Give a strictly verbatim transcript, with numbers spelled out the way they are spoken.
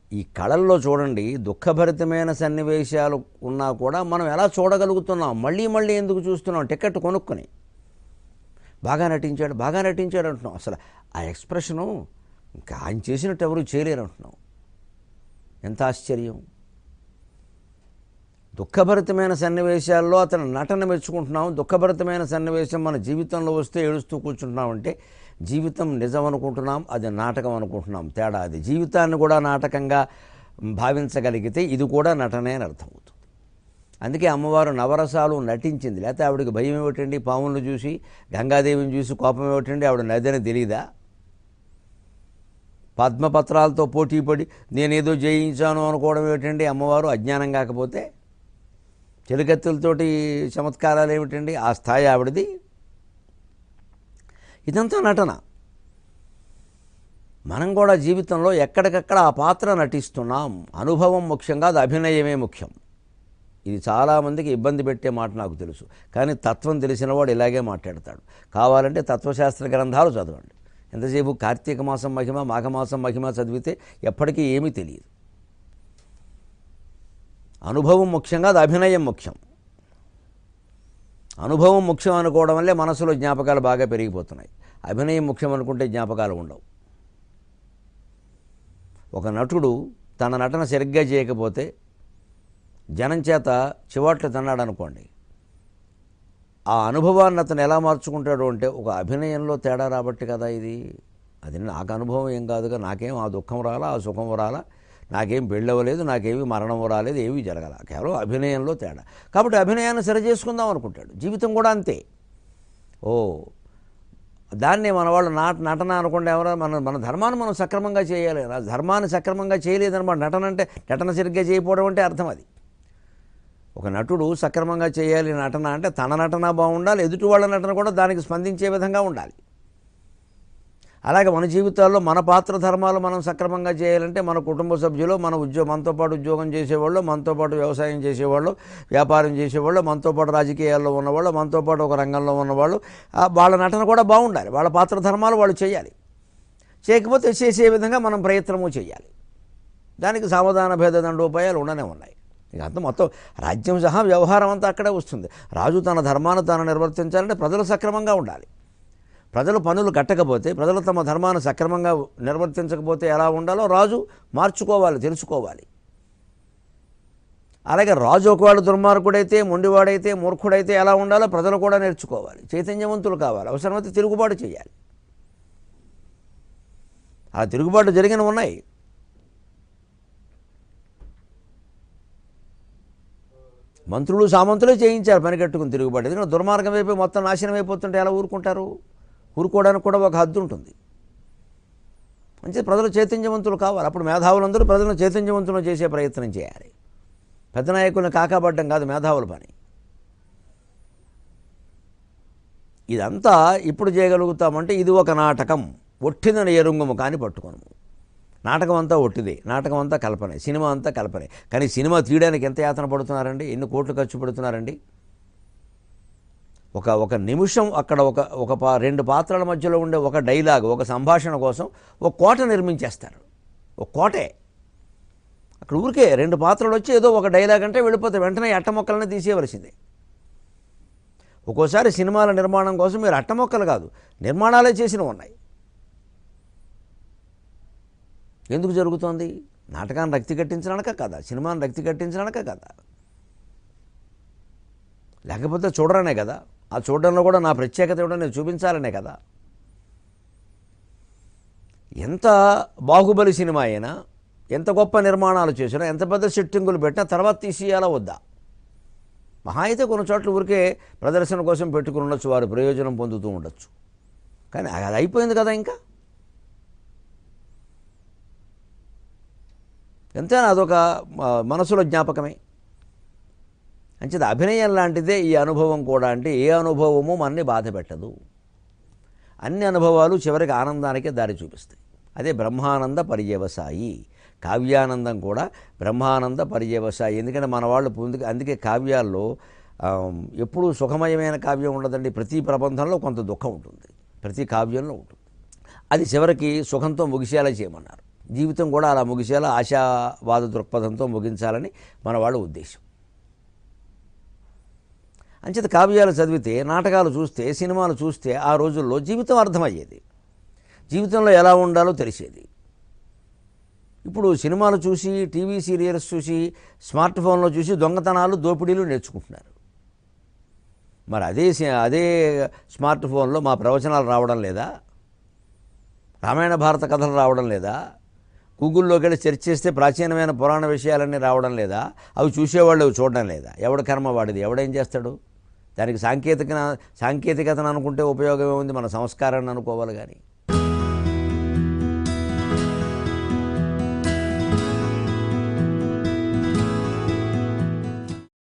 ఈ కళల్లో చూడండి, దుఃఖభరితమైన సన్నివేశాలు ఉన్నా కూడా మనం ఎలా చూడగలుగుతున్నాం, మళ్ళీ మళ్ళీ ఎందుకు చూస్తున్నాం, టికెట్ కొనుక్కొని. బాగా నటించాడు బాగా నటించాడు అంటున్నాం. అసలు ఆ ఎక్స్ప్రెషను ఇంకా ఆయన చేసినట్టు ఎవరు చేయలేరు అంటున్నాం. ఎంత ఆశ్చర్యం. దుఃఖభరితమైన సన్నివేశాల్లో అతను నటన మెచ్చుకుంటున్నాం, దుఃఖభరితమైన సన్నివేశం మన జీవితంలో వస్తే ఏడుస్తూ కూర్చుంటున్నామంటే జీవితం నిజం అనుకుంటున్నాం, అది నాటకం అనుకుంటున్నాం. తేడా అది. జీవితాన్ని కూడా నాటకంగా భావించగలిగితే ఇది కూడా నటనే అని అర్థమవుతుంది. అందుకే అమ్మవారు నవరసాలు నటించింది. లేకపోతే ఆవిడకి భయం ఏమిటండి, పాములను చూసి గంగాదేవిని చూసి కోపం ఏమిటండి, ఆవిడ నదని తెలియదా? పద్మపత్రాలతో పోటీపడి నేనేదో జయించాను అనుకోవడం ఏమిటండి అమ్మవారు, అజ్ఞానం కాకపోతే? చెలికత్తులతోటి చమత్కారాలు ఏమిటండి, ఆ స్థాయి ఆవిడది. ఇదంతా నటన. మనం కూడా జీవితంలో ఎక్కడికక్కడ ఆ పాత్ర నటిస్తున్నాం. అనుభవం ముఖ్యంగా, అది అభినయమే ముఖ్యం. ఇది చాలామందికి ఇబ్బంది పెట్టే మాట నాకు తెలుసు, కానీ తత్వం తెలిసిన వాడు ఇలాగే మాట్లాడతాడు. కావాలంటే తత్వశాస్త్ర గ్రంథాలు చదవండి. ఎంతసేపు కార్తీక మాసం మహిమ, మాఘమాసం మహిమ చదివితే ఎప్పటికీ ఏమీ తెలియదు. అనుభవం ముఖ్యంగా, అది అభినయం ముఖ్యం. అనుభవం ముఖ్యం అనుకోవడం వల్లే మనసులో జ్ఞాపకాలు బాగా పెరిగిపోతున్నాయి. అభినయం ముఖ్యం అనుకుంటే జ్ఞాపకాలు ఉండవు. ఒక నటుడు తన నటన సరిగ్గా చేయకపోతే జనం చేత చివాట్లు తిన్నాడు అనుకోండి, ఆ అనుభవాన్ని అతను ఎలా మార్చుకుంటాడు అంటే ఒక అభినయంలో తేడా రాబట్టి కదా ఇది. అది నాకు అనుభవం ఏం కాదుగా, నాకేం ఆ దుఃఖం రాలా, ఆ సుఖం రాలా, నాకేం పెళ్ళవలేదు, నాకేమీ మరణం రాలేదు, ఏమీ జరగాల, కేవలం అభినయంలో తేడా. కాబట్టి అభినయాన్ని సరి చేసుకుందాం అనుకుంటాడు. జీవితం కూడా అంతే. ఓ దాన్ని మన వాళ్ళు నాట నటన అనుకుంటే ఎవరో మన మన ధర్మాన్ని మనం సక్రమంగా చేయాలి. ధర్మాన్ని సక్రమంగా చేయలేదన్నమాట నటన అంటే. నటన సరిగ్గా చేయకపోవడం అంటే అర్థం అది. ఒక నటుడు సక్రమంగా చేయాలి నటన అంటే తన నటన బాగుండాలి, ఎదుటి వాళ్ళ నటన కూడా దానికి స్పందించే విధంగా ఉండాలి. అలాగే మన జీవితాల్లో మన పాత్ర ధర్మాలు మనం సక్రమంగా చేయాలంటే మన కుటుంబ సభ్యులు, మన ఉద్యోగం, మనతో పాటు ఉద్యోగం చేసేవాళ్ళు, మనతో పాటు వ్యవసాయం చేసేవాళ్ళు, వ్యాపారం చేసేవాళ్ళు, మనతో పాటు రాజకీయాల్లో ఉన్నవాళ్ళు, మనతో పాటు ఒక రంగంలో ఉన్నవాళ్ళు, వాళ్ళ నటన కూడా బాగుండాలి. వాళ్ళ పాత్ర ధర్మాలు వాళ్ళు చేయాలి. చేయకపోతే చేసే విధంగా మనం ప్రయత్నము చేయాలి. దానికి సావధాన భేద దండోపాయాలు ఉండనే ఉన్నాయి. ఇక అంతా మొత్తం రాజ్యం సహా వ్యవహారం అంతా అక్కడే వస్తుంది. రాజు తన ధర్మాన్ని తాను నిర్వర్తించాలంటే ప్రజలు సక్రమంగా ఉండాలి. ప్రజలు పనులు కట్టకపోతే, ప్రజలు తమ ధర్మాన్ని సక్రమంగా నిర్వర్తించకపోతే ఎలా ఉండాలో రాజు మార్చుకోవాలి, తెలుసుకోవాలి. అలాగే రాజు ఒకవాడు దుర్మార్గుడైతే, మొండివాడైతే, మూర్ఖుడైతే ఎలా ఉండాలో ప్రజలు కూడా నేర్చుకోవాలి. చైతన్యవంతులు కావాలి. అవసరమైతే తిరుగుబాటు చేయాలి. ఆ తిరుగుబాటు జరిగిన ఉన్నాయి. మంత్రులు సామంతులే చేయించారు పని కట్టుకుని తిరుగుబాటు. ఎందుకంటే దుర్మార్గం అయిపోయి మొత్తం నాశనం అయిపోతుంటే ఎలా ఊరుకుంటారు? ఊరుకోవడానికి కూడా ఒక హద్దు ఉంటుంది. మంచి ప్రజలు చైతన్యవంతులు కావాలి. అప్పుడు మేధావులందరూ ప్రజలను చైతన్యవంతులు చేసే ప్రయత్నం చేయాలి. పెద్ద నాయకులను కాకాపడ్డం కాదు మేధావుల పని. ఇదంతా ఇప్పుడు చేయగలుగుతామంటే ఇది ఒక నాటకం. ఒట్టిదని ఎరుంగము కానీ పట్టుకోను. నాటకం అంతా ఒట్టిదే, నాటకం అంతా కల్పనే, సినిమా అంతా కల్పనే. కానీ సినిమా తీయడానికి ఎంత యాతన పడుతున్నారండి, ఎన్ని కోట్లు ఖర్చు పెడుతున్నారండి. ఒక ఒక నిమిషం అక్కడ ఒక ఒక పా రెండు పాత్రల మధ్యలో ఉండే ఒక డైలాగ్, ఒక సంభాషణ కోసం ఒక కోట నిర్మించేస్తారు. ఒక కోటే అక్కడ ఊరికే రెండు పాత్రలు వచ్చి ఏదో ఒక డైలాగ్ అంటే వెళ్ళిపోతే వెంటనే అట్టమొక్కలనే తీసేయవలసిందే. ఒక్కోసారి సినిమాల నిర్మాణం కోసం మీరు అట్టమొక్కలు కాదు నిర్మాణాలే చేసినవి ఉన్నాయి. ఎందుకు జరుగుతోంది? నాటకాన్ని రక్తి కట్టించడానిక కదా, సినిమాని రక్తి కట్టించడానిక కదా, లేకపోతే చూడరనే కదా. ఆ చూడడంలో కూడా నా ప్రత్యేకత కూడా నేను చూపించాలనే కదా. ఎంత బాహుబలి సినిమా అయినా, ఎంత గొప్ప నిర్మాణాలు చేసినా, ఎంత పెద్ద సెట్టింగులు పెట్టినా తర్వాత తీసేయాలా వద్దా? మహా అయితే కొన్ని చోట్ల ఊరికే ప్రదర్శన కోసం పెట్టుకుని ఉండొచ్చు, వారు ప్రయోజనం పొందుతూ ఉండొచ్చు. కానీ అది అయిపోయింది కదా. ఇంకా ఎంతైనా అదొక మనసులో జ్ఞాపకమే. అంచేది అభినయం లాంటిదే ఈ అనుభవం కూడా. అంటే ఏ అనుభవము మనని బాధ పెట్టదు. అన్ని అనుభవాలు చివరికి ఆనందానికే దారి చూపిస్తాయి. అదే బ్రహ్మానంద పర్యవసాయి. కావ్యానందం కూడా బ్రహ్మానంద పర్యవసాయి. ఎందుకంటే మన వాళ్ళు పొందుకు అందుకే కావ్యాల్లో ఎప్పుడూ సుఖమయమైన కావ్యం ఉండదండి. ప్రతి ప్రబంధంలో కొంత దుఃఖం ఉంటుంది, ప్రతి కావ్యంలో ఉంటుంది. అది చివరికి సుఖంతో ముగిసేలా చేయమన్నారు. జీవితం కూడా అలా ముగిసేలా ఆశావాద దృక్పథంతో ముగించాలని మన వాళ్ళ ఉద్దేశం. అంచేత కావ్యాలు చదివితే, నాటకాలు చూస్తే, సినిమాలు చూస్తే ఆ రోజుల్లో జీవితం అర్థమయ్యేది, జీవితంలో ఎలా ఉండాలో తెలిసేది. ఇప్పుడు సినిమాలు చూసి, టీవీ సీరియల్స్ చూసి, స్మార్ట్ ఫోన్లో చూసి దొంగతనాలు, దోపిడీలు నేర్చుకుంటున్నారు. మరి అదే అదే స్మార్ట్ ఫోన్లో మా ప్రవచనాలు రావడం లేదా? రామాయణ భారత కథలు రావడం లేదా? గూగుల్లోకి వెళ్ళి సెర్చ్ చేస్తే ప్రాచీనమైన పురాణ విషయాలన్నీ రావడం లేదా? అవి చూసేవాళ్ళు అవి చూడడం లేదా? ఎవడ కర్మ వాడిది, ఎవడేం చేస్తాడు? దానికి సాంకేతిక సాంకేతికతను అనుకుంటే ఉపయోగమే ఉంది, మన సంస్కారాన్ని అనుకోవాలి కానీ.